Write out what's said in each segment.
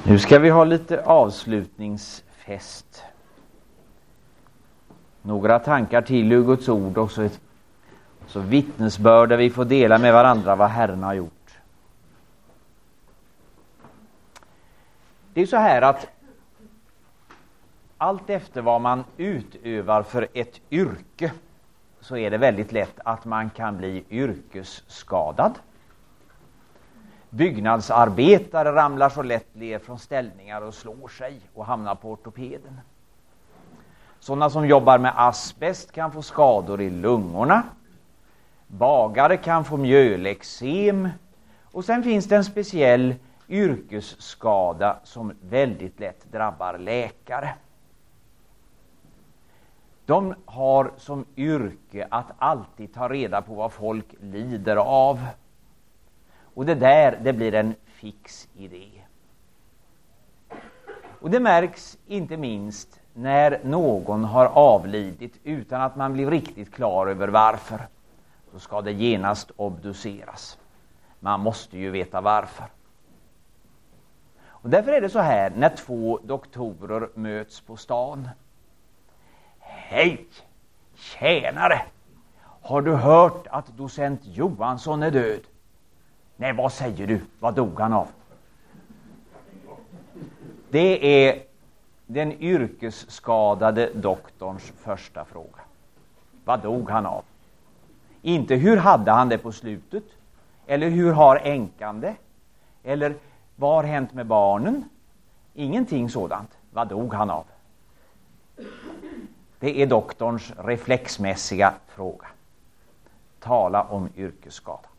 Nu ska vi ha lite avslutningsfest. Några tankar till ur Guds ord och så vittnesbörd där vi får dela med varandra vad Herren har gjort. Det är så här att allt efter vad man utövar för ett yrke så är det väldigt lätt att man kan bli yrkesskadad. Byggnadsarbetare ramlar så lätt ner från ställningar och slår sig och hamnar på ortopeden. Sådana som jobbar med asbest kan få skador i lungorna. Bagare kan få mjölexem. Och sen finns det en speciell yrkesskada som väldigt lätt drabbar läkare. De har som yrke att alltid ta reda på vad folk lider av. Och det blir en fix idé. Och det märks inte minst när någon har avlidit utan att man blir riktigt klar över varför. Då ska det genast obduceras. Man måste ju veta varför. Och därför är det så här när två doktorer möts på stan. Hej, tjänare! Har du hört att docent Johansson är död? Nej, vad säger du? Vad dog han av? Det är den yrkesskadade doktorns första fråga. Vad dog han av? Inte hur hade han det på slutet? Eller hur har änkan det? Eller vad har hänt med barnen? Ingenting sådant. Vad dog han av? Det är doktorns reflexmässiga fråga. Tala om yrkesskada.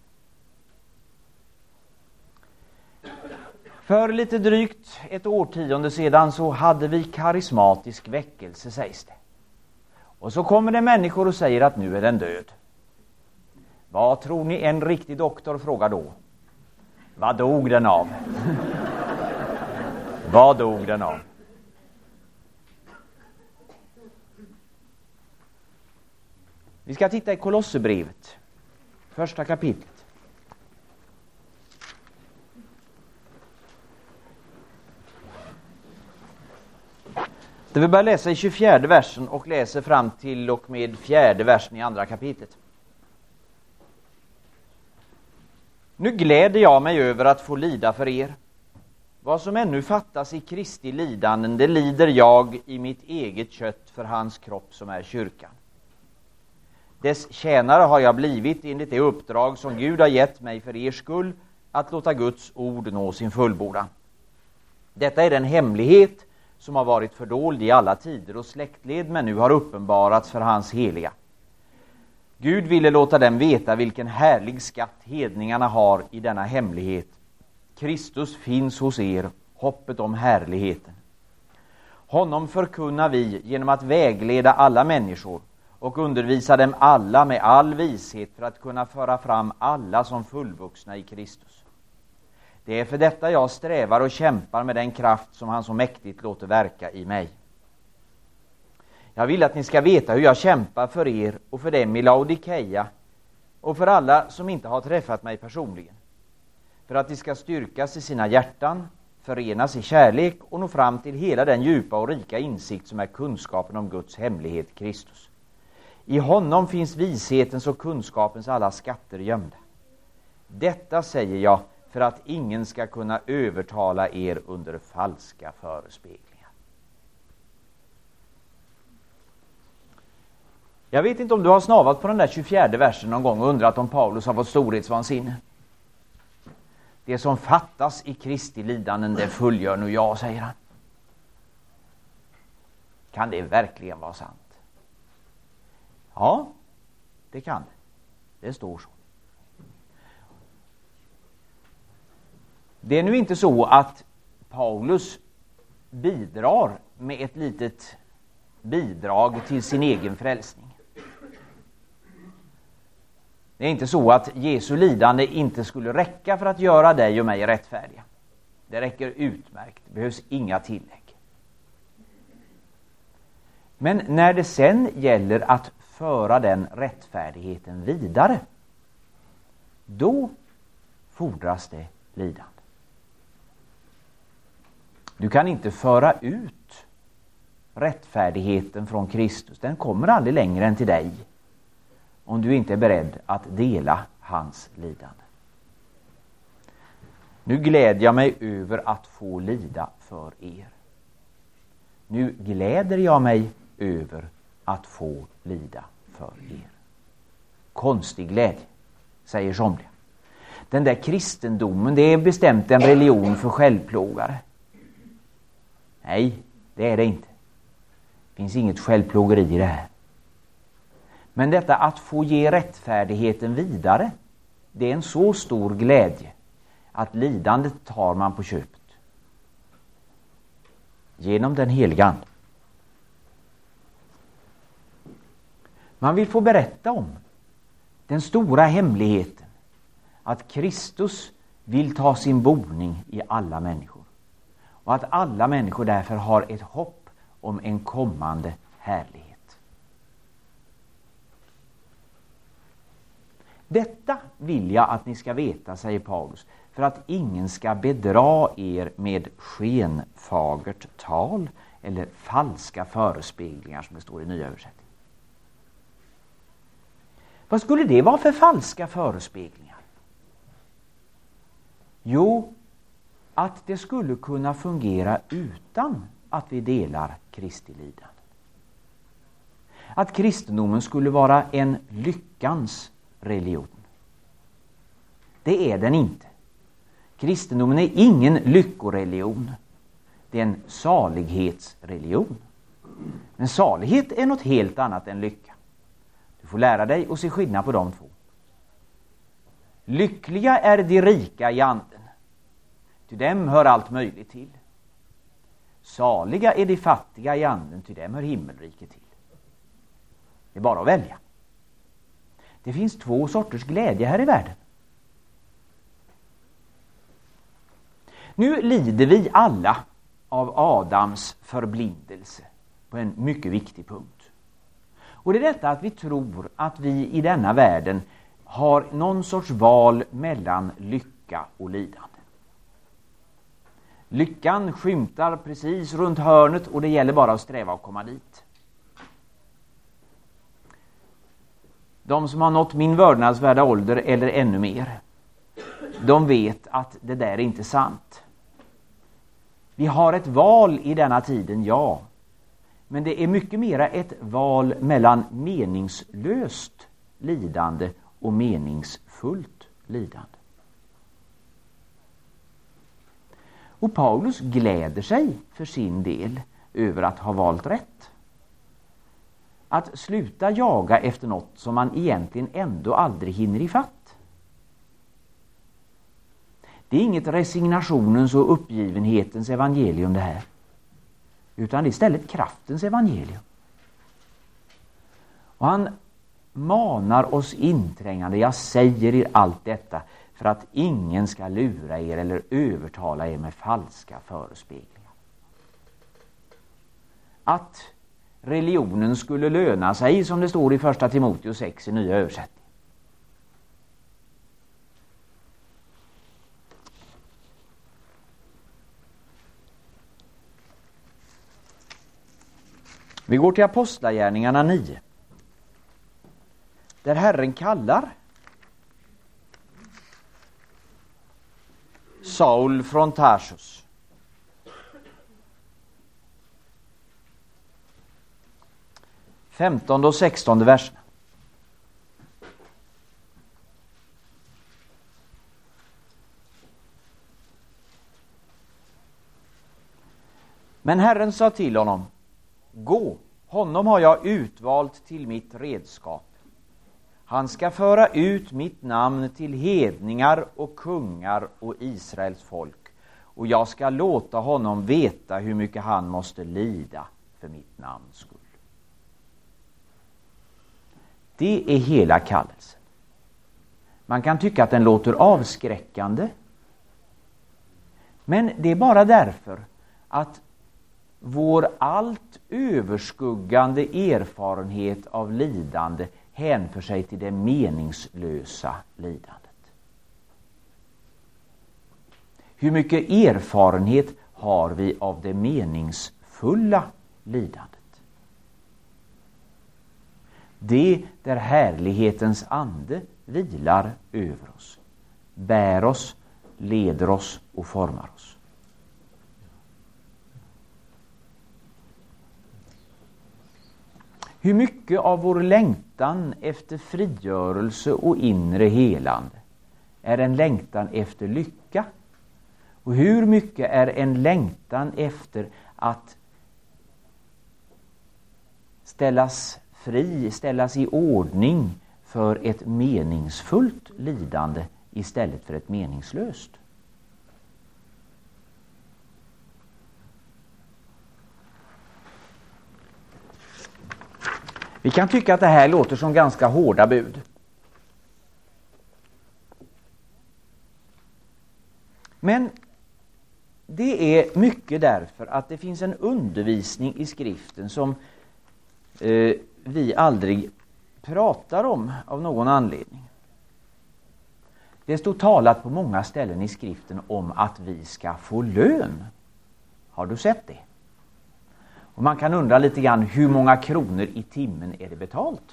För lite drygt ett årtionde sedan så hade vi karismatisk väckelse, sägs det. Och så kommer det människor och säger att nu är den död. Vad tror ni en riktig doktor frågar då? Vad dog den av? Vad dog den av? Vi ska titta i Kolosserbrevet, första kapitlet. Vi börjar läsa i 24 versen och läser fram till och med 4:e versen i andra kapitlet. Nu gläder jag mig över att få lida för er. Vad som ännu fattas i Kristi lidanden, det lider jag i mitt eget kött för hans kropp som är kyrkan. Dess tjänare har jag blivit enligt det uppdrag som Gud har gett mig för er skull, att låta Guds ord nå sin fullbordan. Detta är den hemlighet som har varit fördold i alla tider och släktled, men nu har uppenbarats för hans heliga. Gud ville låta dem veta vilken härlig skatt hedningarna har i denna hemlighet. Kristus finns hos er, hoppet om härligheten. Honom förkunnar vi genom att vägleda alla människor och undervisa dem alla med all vishet för att kunna föra fram alla som fullvuxna i Kristus. Det är för detta jag strävar och kämpar med den kraft som han så mäktigt låter verka i mig. Jag vill att ni ska veta hur jag kämpar för er och för dem i Laodikeia och för alla som inte har träffat mig personligen. För att de ska styrkas i sina hjärtan, förenas i kärlek och nå fram till hela den djupa och rika insikt som är kunskapen om Guds hemlighet, Kristus. I honom finns vishetens och kunskapens alla skatter gömda. Detta säger jag för att ingen ska kunna övertala er under falska förespeglingar. Jag vet inte om du har snavat på den där 24 versen någon gång och undrat om Paulus har fått storhetsvansinne. Det som fattas i Kristi lidanden, det fullgör nu jag, säger han. Kan det verkligen vara sant? Ja, det kan det. Det står så. Det är nu inte så att Paulus bidrar med ett litet bidrag till sin egen frälsning. Det är inte så att Jesu lidande inte skulle räcka för att göra dig och mig rättfärdiga. Det räcker utmärkt, det behövs inga tillägg. Men när det sen gäller att föra den rättfärdigheten vidare, då fordras det lidande. Du kan inte föra ut rättfärdigheten från Kristus. Den kommer aldrig längre än till dig om du inte är beredd att dela hans lidande. Nu gläder jag mig över att få lida för er. Nu gläder jag mig över att få lida för er. Konstig glädje, säger somliga. Den där kristendomen, det är bestämt en religion för självplågare. Nej, det är det inte. Det finns inget självplågeri i det här. Men detta att få ge rättfärdigheten vidare, det är en så stor glädje att lidandet tar man på köpet. Genom den heliga Ande. Man vill få berätta om den stora hemligheten att Kristus vill ta sin boning i alla människor. Och att alla människor därför har ett hopp om en kommande härlighet. Detta vill jag att ni ska veta, säger Paulus, för att ingen ska bedra er med skenfagert tal eller falska förespeglingar, som det står i nya översättning. Vad skulle det vara för falska förespeglingar? Jo, att det skulle kunna fungera utan att vi delar Kristi lidande. Att kristendomen skulle vara en lyckans religion. Det är den inte. Kristendomen är ingen lyckoreligion. Det är en salighetsreligion. Men salighet är något helt annat än lycka. Du får lära dig att se skillnad på de två. Lyckliga är de rika i anden. Till dem hör allt möjligt till. Saliga är de fattiga i anden. Till dem hör himmelriket till. Det är bara att välja. Det finns två sorters glädje här i världen. Nu lider vi alla av Adams förblindelse på en mycket viktig punkt. Och det är detta att vi tror att vi i denna världen har någon sorts val mellan lycka och lidande. Lyckan skymtar precis runt hörnet och det gäller bara att sträva att komma dit. De som har nått min vördnadsvärda ålder eller ännu mer, de vet att det där är inte sant. Vi har ett val i denna tiden, ja. Men det är mycket mera ett val mellan meningslöst lidande och meningsfullt lidande. Och Paulus gläder sig för sin del över att ha valt rätt. Att sluta jaga efter något som man egentligen ändå aldrig hinner ifatt. Det är inget resignationens och uppgivenhetens evangelium det här. Utan det är istället kraftens evangelium. Och han manar oss inträngande, jag säger er allt detta för att ingen ska lura er eller övertala er med falska förespeglingar. Att religionen skulle löna sig, som det står i första Timoteus 6 i nya översättning. Vi går till Apostlagärningarna 9. Där Herren kallar Saul från Tarsus. Femtonde och 16:e verserna. Men Herren sa till honom: gå, honom har jag utvalt till mitt redskap. Han ska föra ut mitt namn till hedningar och kungar och Israels folk. Och jag ska låta honom veta hur mycket han måste lida för mitt namns skull. Det är hela kallelsen. Man kan tycka att den låter avskräckande. Men det är bara därför att vår allt överskuggande erfarenhet av lidande hänför sig till det meningslösa lidandet. Hur mycket erfarenhet har vi av det meningsfulla lidandet. Det där härlighetens ande vilar över oss, bär oss, leder oss och formar oss. Hur mycket av vår längtan efter frigörelse och inre helande är en längtan efter lycka? Och hur mycket är en längtan efter att ställas fri, ställas i ordning för ett meningsfullt lidande istället för ett meningslöst? Vi kan tycka att det här låter som ganska hårda bud. Men det är mycket därför att det finns en undervisning i skriften som vi aldrig pratar om av någon anledning. Det står talat på många ställen i skriften om att vi ska få lön. Har du sett det? Och man kan undra lite grann, hur många kronor i timmen är det betalt?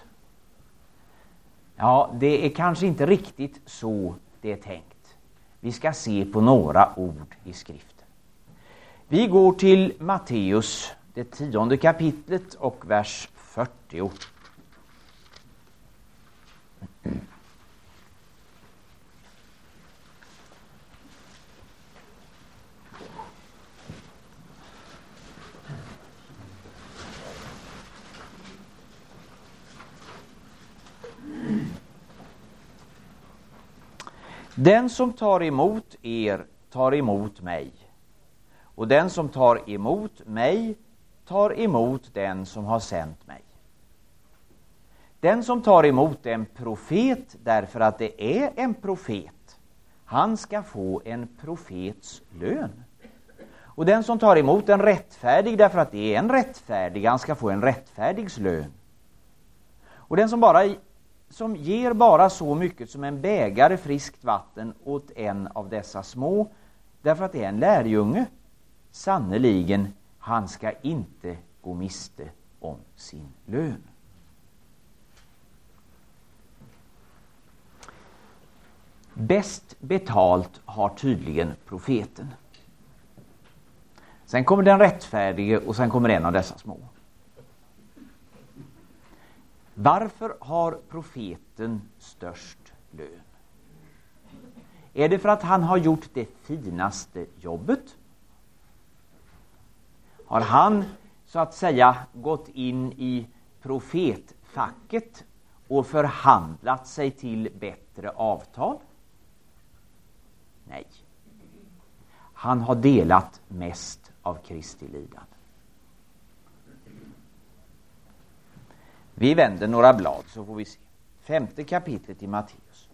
Ja, det är kanske inte riktigt så det är tänkt. Vi ska se på några ord i skriften. Vi går till Matteus, det 10:e kapitlet och vers 40. Den som tar emot er tar emot mig, och den som tar emot mig tar emot den som har sänt mig. Den som tar emot en profet därför att det är en profet, han ska få en profets lön. Och den som tar emot en rättfärdig därför att det är en rättfärdig, han ska få en rättfärdigs lön. Och den som ger bara så mycket som en bägare friskt vatten åt en av dessa små, därför att det är en lärjunge, sannoliken, han ska inte gå miste om sin lön. Bäst betalt har tydligen profeten. Sen kommer den rättfärdige och sen kommer en av dessa små. Varför har profeten störst lön? Är det för att han har gjort det finaste jobbet? Har han så att säga gått in i profetfacket och förhandlat sig till bättre avtal? Nej. Han har delat mest av Kristi lidande. Vi vänder några blad så får vi se. 5:e kapitlet i Matteus.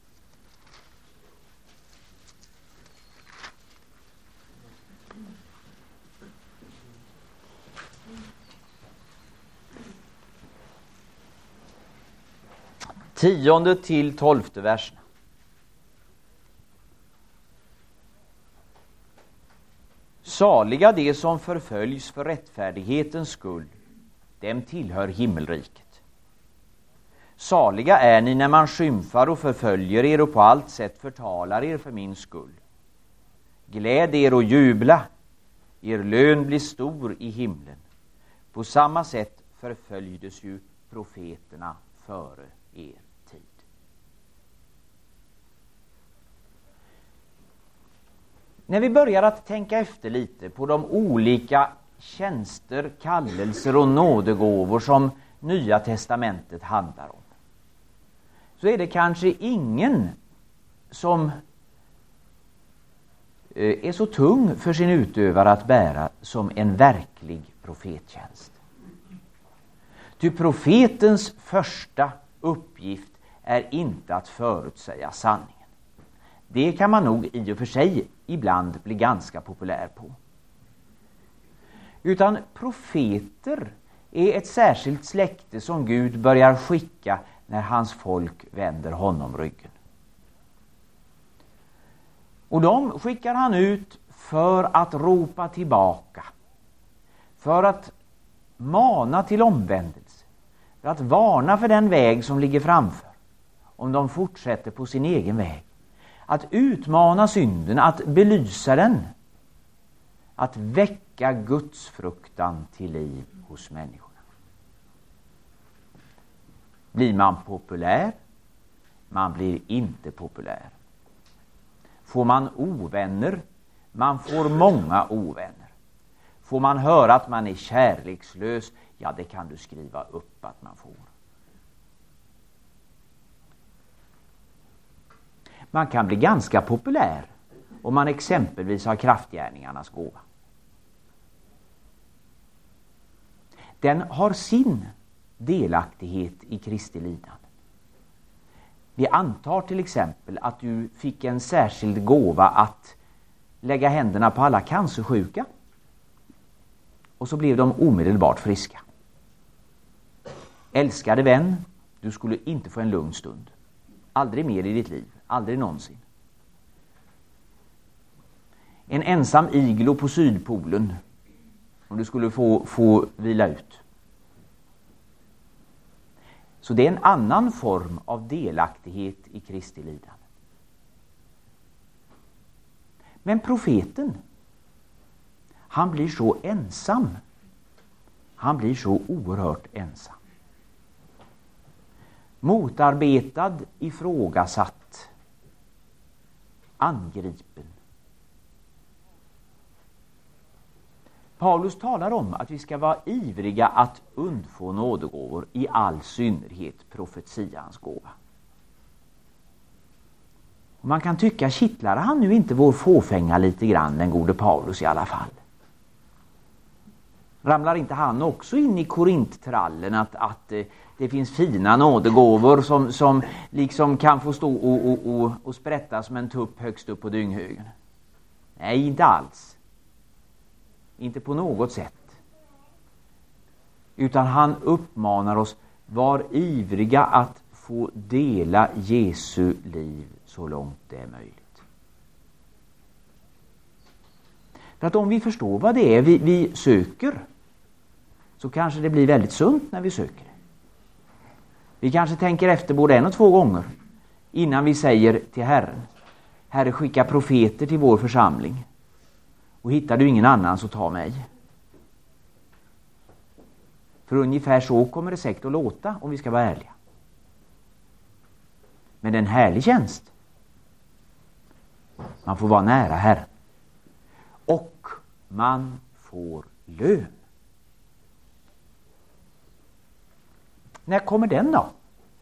Tionde till 12:e versen. Saliga de som förföljs för rättfärdighetens skull, dem tillhör himmelriket. Saliga är ni när man skymfar och förföljer er och på allt sätt förtalar er för min skull. Gläd er och jubla, er lön blir stor i himlen. På samma sätt förföljdes ju profeterna före er tid. När vi börjar att tänka efter lite på de olika tjänster, kallelser och nådegåvor som Nya testamentet handlar om, så är det kanske ingen som är så tung för sin utövare att bära som en verklig profettjänst. Ty profetens första uppgift är inte att förutsäga sanningen. Det kan man nog i och för sig ibland bli ganska populär på. Utan profeter är ett särskilt släkte som Gud börjar skicka när hans folk vänder honom ryggen. Och de skickar han ut för att ropa tillbaka, för att mana till omvändelse, för att varna för den väg som ligger framför, om de fortsätter på sin egen väg. Att utmana synden, att belysa den, att väcka Guds fruktan till liv hos människorna. Blir man populär? Man blir inte populär. Får man ovänner? Man får många ovänner. Får man höra att man är kärlekslös? Ja, det kan du skriva upp att man får. Man kan bli ganska populär om man exempelvis har kraftgärningarnas gåva. Den har sin delaktighet i Kristi lidande. Vi antar till exempel att du fick en särskild gåva att lägga händerna på alla cancersjuka, och så blev de omedelbart friska. Älskade vän, du skulle inte få en lugn stund. Aldrig mer i ditt liv, aldrig någonsin. En ensam iglo på Sydpolen, om du skulle få vila ut. Så det är en annan form av delaktighet i Kristi lidande. Men profeten, han blir så ensam. Han blir så oerhört ensam. Motarbetad, ifrågasatt, angripen. Paulus talar om att vi ska vara ivriga att undfå nådegåvor, i all synnerhet profetians gåva. Och man kan tycka, kittlar han nu inte vår fåfänga lite grann, den gode Paulus i alla fall? Ramlar inte han också in i korinttrallen att det finns fina nådegåvor som liksom kan få stå och sprätta som en tupp högst upp på dynghögen? Nej, inte alls. Inte på något sätt. Utan han uppmanar oss, var ivriga att få dela Jesu liv så långt det är möjligt. För att om vi förstår vad det är vi söker, så kanske det blir väldigt sunt när vi söker det. Vi kanske tänker efter både 1 och 2 gånger innan vi säger till Herren: Herre, skicka profeter till vår församling. Och hittar du ingen annan, så ta mig. För ungefär så kommer det säkert att låta, om vi ska vara ärliga. Men det är en härlig tjänst. Man får vara nära Herren. Och man får lön. När kommer den då?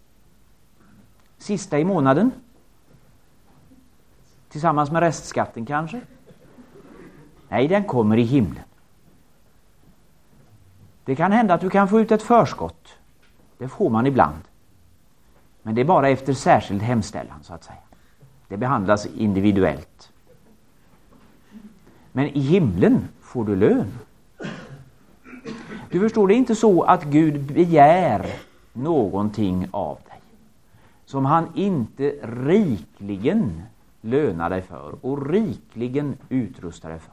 Sista i månaden? Tillsammans med restskatten kanske? Nej, den kommer i himlen. Det kan hända att du kan få ut ett förskott. Det får man ibland. Men det är bara efter särskild hemställan, så att säga. Det behandlas individuellt. Men i himlen får du lön. Du förstår, det är inte så att Gud begär någonting av dig som han inte rikligen lönar dig för och rikligen utrustar dig för.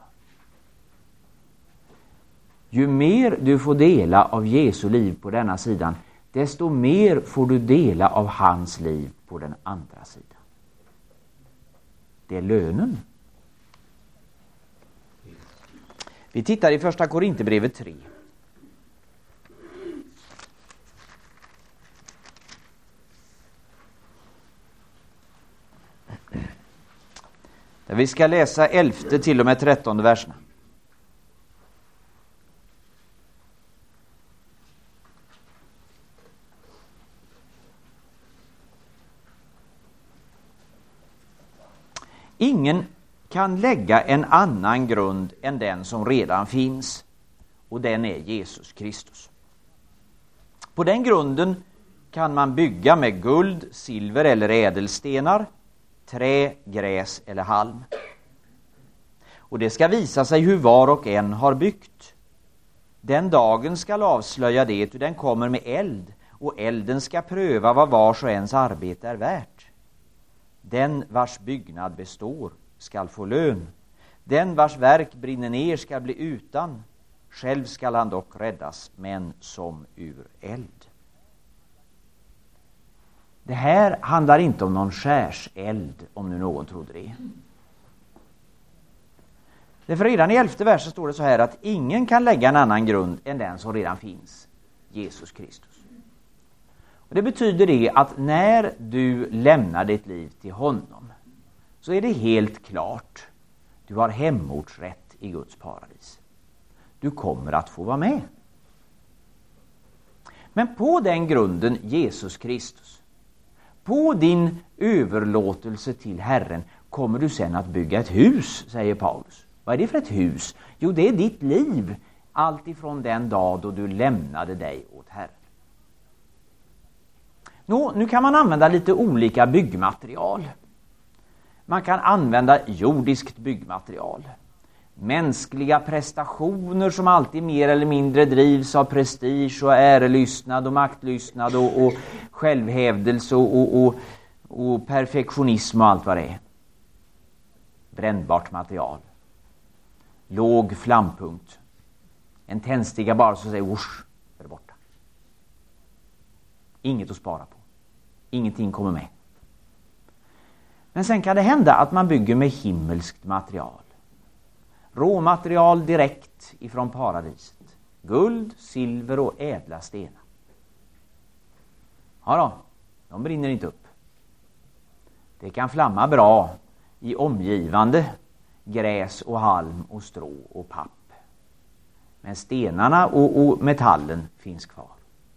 Ju mer du får dela av Jesu liv på denna sidan, desto mer får du dela av hans liv på den andra sidan. Det är lönen. Vi tittar i Första Korinthierbrevet 3. Där vi ska läsa 11 till och med 13 verserna. Ingen kan lägga en annan grund än den som redan finns, och den är Jesus Kristus. På den grunden kan man bygga med guld, silver eller ädelstenar, trä, gräs eller halm. Och det ska visa sig hur var och en har byggt. Den dagen ska avslöja det, och den kommer med eld, och elden ska pröva vad vars och ens arbete är värt. Den vars byggnad består skall få lön. Den vars verk brinner ner ska bli utan, själv skall han dock räddas, men som ur eld. Det här handlar inte om någon skärseld, om nu någon trodde det. Därför redan i 11:e versen står det så här att ingen kan lägga en annan grund än den som redan finns, Jesus Kristus. Och det betyder det att när du lämnar ditt liv till honom så är det helt klart. Du har hemortsrätt i Guds paradis. Du kommer att få vara med. Men på den grunden, Jesus Kristus, på din överlåtelse till Herren, kommer du sen att bygga ett hus, säger Paulus. Vad är det för ett hus? Jo, det är ditt liv, allt ifrån den dag då du lämnade dig åt Herren. Nu kan man använda lite olika byggmaterial. Man kan använda jordiskt byggmaterial. Mänskliga prestationer som alltid mer eller mindre drivs av prestige och ärelystnad och maktlystnad och självhävdelse och perfektionism och allt vad det är. Brännbart material. Låg flampunkt. En tändstiga bara så säger whoosh, är det borta. Inget att spara på. Ingenting kommer med. Men sen kan det hända att man bygger med himmelskt material. Råmaterial direkt ifrån paradiset. Guld, silver och ädla stenar. Ja då, de brinner inte upp. Det kan flamma bra i omgivande gräs och halm och strå och papp. Men stenarna och metallen finns kvar.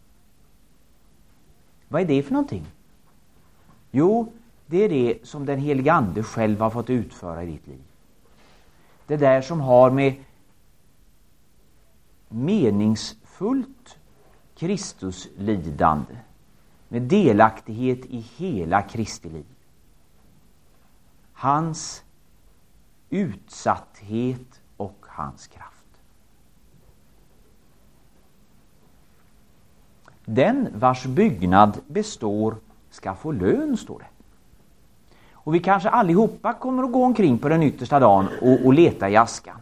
Vad är det för någonting? Jo, det är det som den helige Ande själv har fått utföra i ditt liv. Det där som har med meningsfullt Kristuslidande, med delaktighet i hela Kristi liv. Hans utsatthet och hans kraft. Den vars byggnad består ska få lön, står det. Och vi kanske allihopa kommer att gå omkring på den yttersta dagen och leta i askan.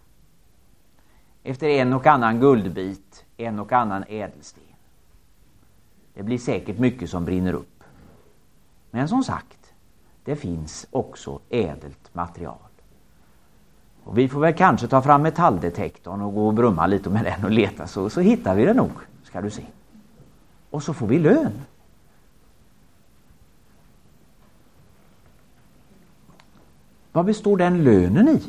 Efter en och annan guldbit, en och annan ädelsten. Det blir säkert mycket som brinner upp. Men som sagt, det finns också ädelt material. Och vi får väl kanske ta fram metalldetektorn och gå och brumma lite med den och leta, så hittar vi det nog, ska du se. Och så får vi lön. Vad består den lönen i?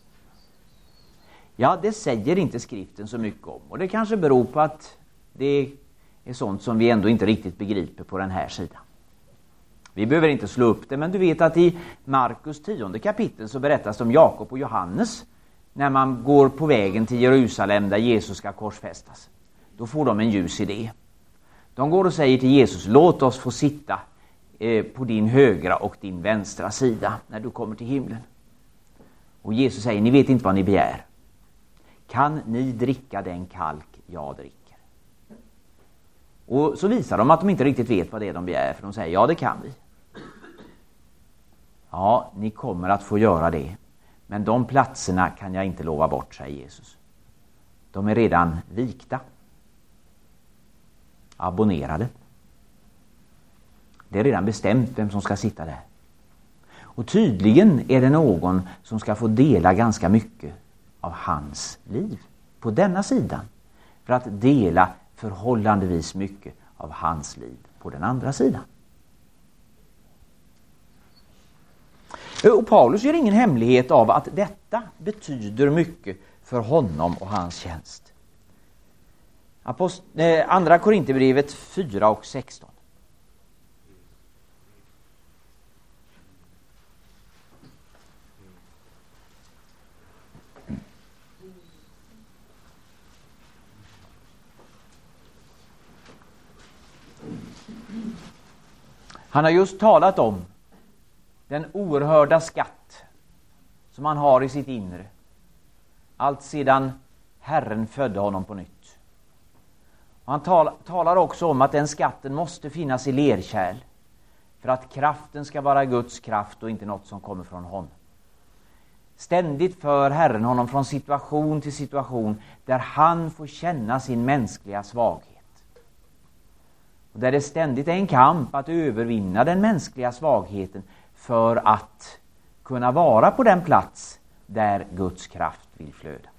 Ja, det säger inte skriften så mycket om. Och det kanske beror på att det är sånt som vi ändå inte riktigt begriper på den här sidan. Vi behöver inte slå upp det, men du vet att i Markus 10:e kapitel så berättas om Jakob och Johannes när man går på vägen till Jerusalem där Jesus ska korsfästas. Då får de en ljus idé. De går och säger till Jesus, låt oss få sitta på din högra och din vänstra sida när du kommer till himlen. Och Jesus säger, ni vet inte vad ni begär. Kan ni dricka den kalk jag dricker? Och så visar de att de inte riktigt vet vad det är de begär, för de säger, ja det kan vi. Ja, ni kommer att få göra det. Men de platserna kan jag inte lova bort, säger Jesus. De är redan vikta. Abonnerade. Det är redan bestämt vem som ska sitta där. Och tydligen är det någon som ska få dela ganska mycket av hans liv på denna sidan, för att dela förhållandevis mycket av hans liv på den andra sidan. Och Paulus gör ingen hemlighet av att detta betyder mycket för honom och hans tjänst. Andra Korinthierbrevet 4 och 16. Han har just talat om den oerhörda skatt som han har i sitt inre. Allt sedan Herren födde honom på nytt. Och han talar också om att den skatten måste finnas i lerkärl. För att kraften ska vara Guds kraft och inte något som kommer från honom. Ständigt för Herren honom från situation till situation där han får känna sin mänskliga svaghet. Och där det ständigt är en kamp att övervinna den mänskliga svagheten för att kunna vara på den plats där Guds kraft vill flöda.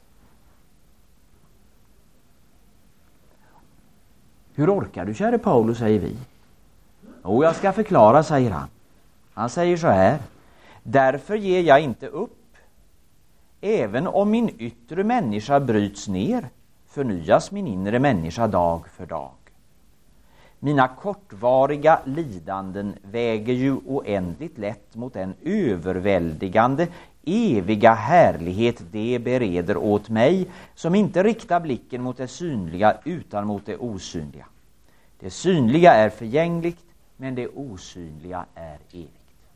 Hur orkar du, käre Paulus, säger vi. Och jag ska förklara, säger han. Han säger så här: därför ger jag inte upp. Även om min yttre människa bryts ner, förnyas min inre människa dag för dag. Mina kortvariga lidanden väger ju oändligt lätt mot den överväldigande, eviga härlighet det bereder åt mig, som inte riktar blicken mot det synliga utan mot det osynliga. Det synliga är förgängligt, men det osynliga är evigt.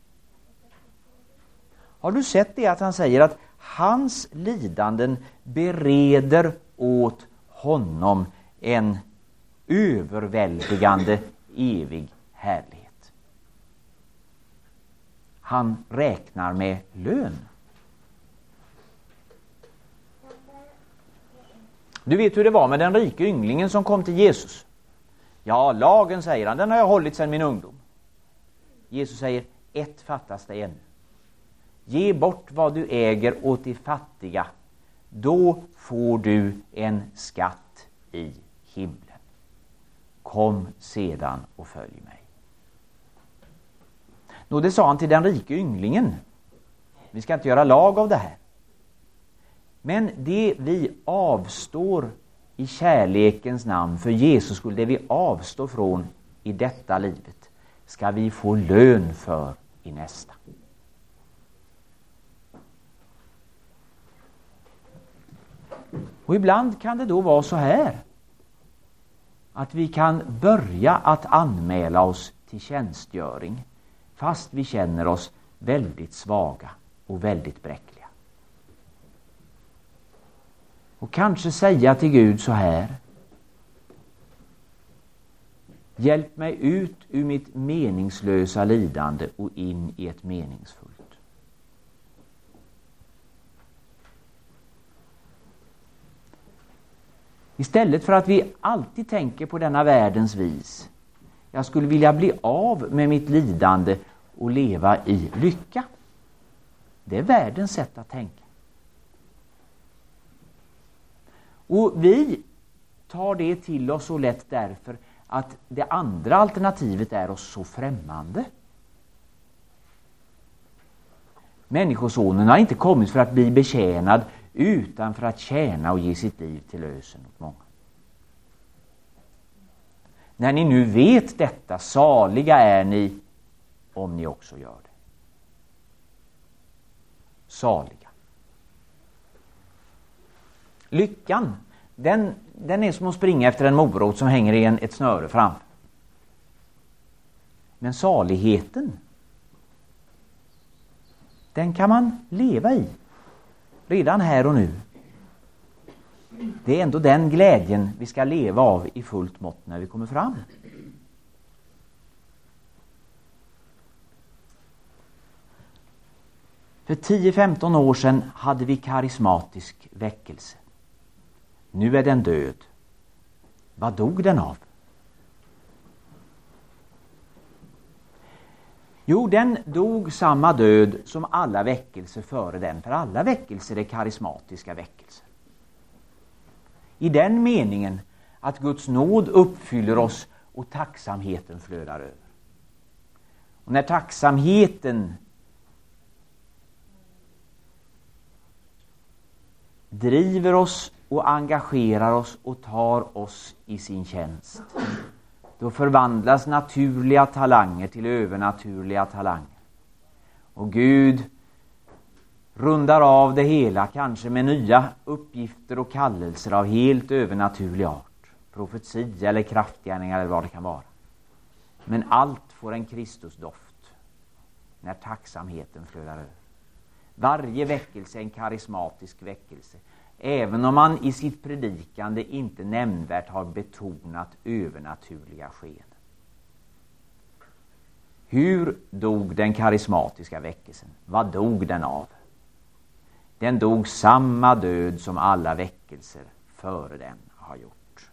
Har du sett det att han säger att hans lidanden bereder åt honom en överväldigande evig härlighet? Han räknar med lön. Du vet hur det var med den rike ynglingen som kom till Jesus. Ja, lagen, säger han, den har jag hållit sedan min ungdom. Jesus säger, ett fattas dig ännu. Ge bort vad du äger åt de fattiga. Då får du en skatt i himlen. Kom sedan och följ mig. Nå, det sa han till den rike ynglingen. Vi ska inte göra lag av det här. Men det vi avstår i kärlekens namn för Jesus skull, det vi avstår från i detta livet, ska vi få lön för i nästa. Och ibland kan det då vara så här att vi kan börja att anmäla oss till tjänstgöring fast vi känner oss väldigt svaga och väldigt bräckliga. Och kanske säga till Gud så här: hjälp mig ut ur mitt meningslösa lidande och in i ett meningsfullt. Istället för att vi alltid tänker på denna världens vis. Jag skulle vilja bli av med mitt lidande och leva i lycka. Det är världens sätt att tänka. Och vi tar det till oss så lätt därför att det andra alternativet är oss så främmande. Människosonen har inte kommit för att bli betjänad utan för att tjäna och ge sitt liv till lösen åt många. När ni nu vet detta, saliga är ni om ni också gör det. Saliga. Lyckan, den är som att springa efter en morot som hänger i ett snöre framför. Men saligheten, den kan man leva i. Redan här och nu. Det är ändå den glädjen vi ska leva av i fullt mått när vi kommer fram. För 10-15 år sedan hade vi karismatisk väckelse. Nu är den död. Vad dog den av? Jo, den dog samma död som alla väckelser före den. För alla väckelser är karismatiska väckelser. I den meningen att Guds nåd uppfyller oss och tacksamheten flödar över. Och när tacksamheten driver oss och engagerar oss och tar oss i sin tjänst, då förvandlas naturliga talanger till övernaturliga talanger. Och Gud rundar av det hela, kanske med nya uppgifter och kallelser av helt övernaturlig art. Profetia eller kraftgärningar eller vad det kan vara. Men allt får en Kristusdoft när tacksamheten flödar över. Varje väckelse är en karismatisk väckelse. Även om man i sitt predikande inte nämnvärt har betonat övernaturliga sken. Hur dog den karismatiska väckelsen? Vad dog den av? Den dog samma död som alla väckelser före den har gjort.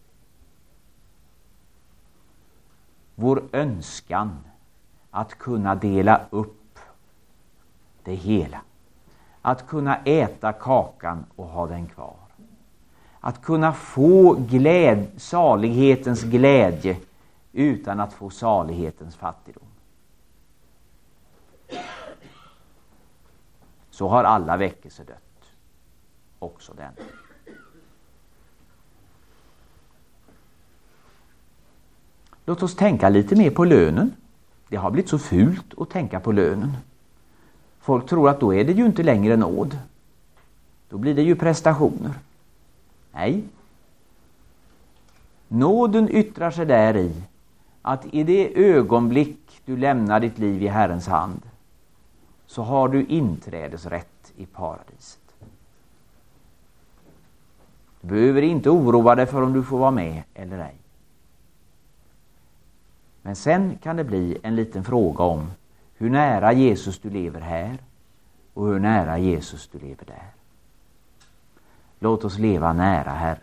Vår önskan att kunna dela upp det hela. Att kunna äta kakan och ha den kvar. Att kunna få salighetens glädje utan att få salighetens fattigdom. Så har alla väckelser dött. Också den. Låt oss tänka lite mer på lönen. Det har blivit så fult att tänka på lönen. Folk tror att då är det ju inte längre nåd. Då blir det ju prestationer. Nej. Nåden yttrar sig där i att i det ögonblick du lämnar ditt liv i Herrens hand så har du inträdesrätt i paradiset. Du behöver inte oroa dig för om du får vara med eller ej. Men sen kan det bli en liten fråga om hur nära Jesus du lever här och hur nära Jesus du lever där. Låt oss leva nära Herren.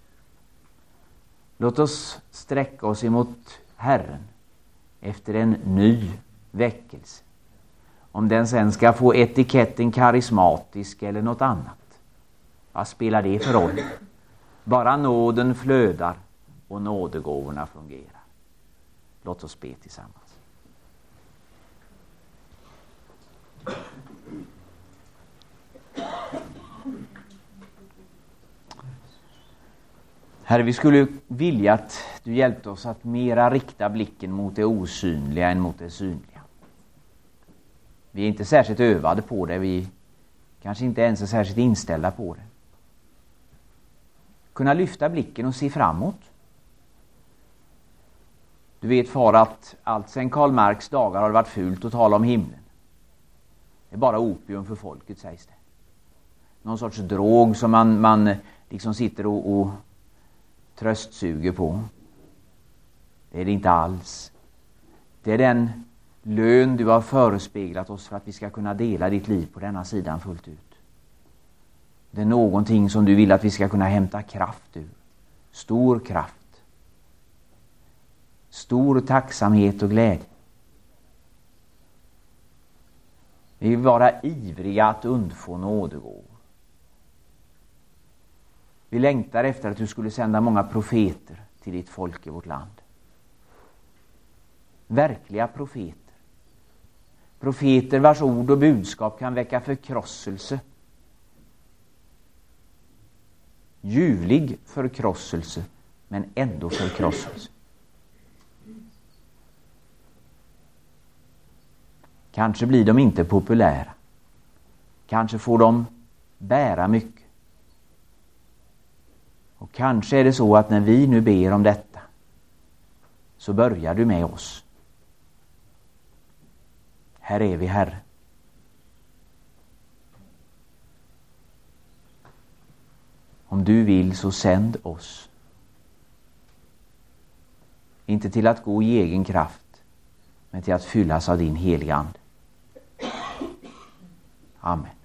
Låt oss sträcka oss emot Herren efter en ny väckelse. Om den sen ska få etiketten karismatisk eller något annat. Vad spelar det för roll? Bara nåden flödar och nådegåvorna fungerar. Låt oss be tillsammans. Herre, vi skulle vilja att du hjälpte oss att mera rikta blicken mot det osynliga än mot det synliga. Vi är inte särskilt övade på det, vi kanske inte ens är särskilt inställda på det. Kunna lyfta blicken och se framåt. Du vet, far, att allt sedan Karl Marx dagar har det varit fult att tala om himlen. Det är bara opium för folket, sägs det. Någon sorts drog som man liksom sitter och tröstsuger på. Det är det inte alls. Det är den lön du har förespeglat oss för att vi ska kunna dela ditt liv på denna sidan fullt ut. Det är någonting som du vill att vi ska kunna hämta kraft ur. Stor kraft. Stor tacksamhet och glädje. Vi vill vara ivriga att undfå nådegåvor. Vi längtar efter att du skulle sända många profeter till ditt folk i vårt land. Verkliga profeter. Profeter vars ord och budskap kan väcka förkrosselse. Ljuvlig förkrosselse, men ändå förkrosselse. Kanske blir de inte populära. Kanske får de bära mycket. Och kanske är det så att när vi nu ber om detta så börjar du med oss. Här är vi, Herre. Om du vill så sänd oss. Inte till att gå i egen kraft, men till att fyllas av din heliga ande. Amen.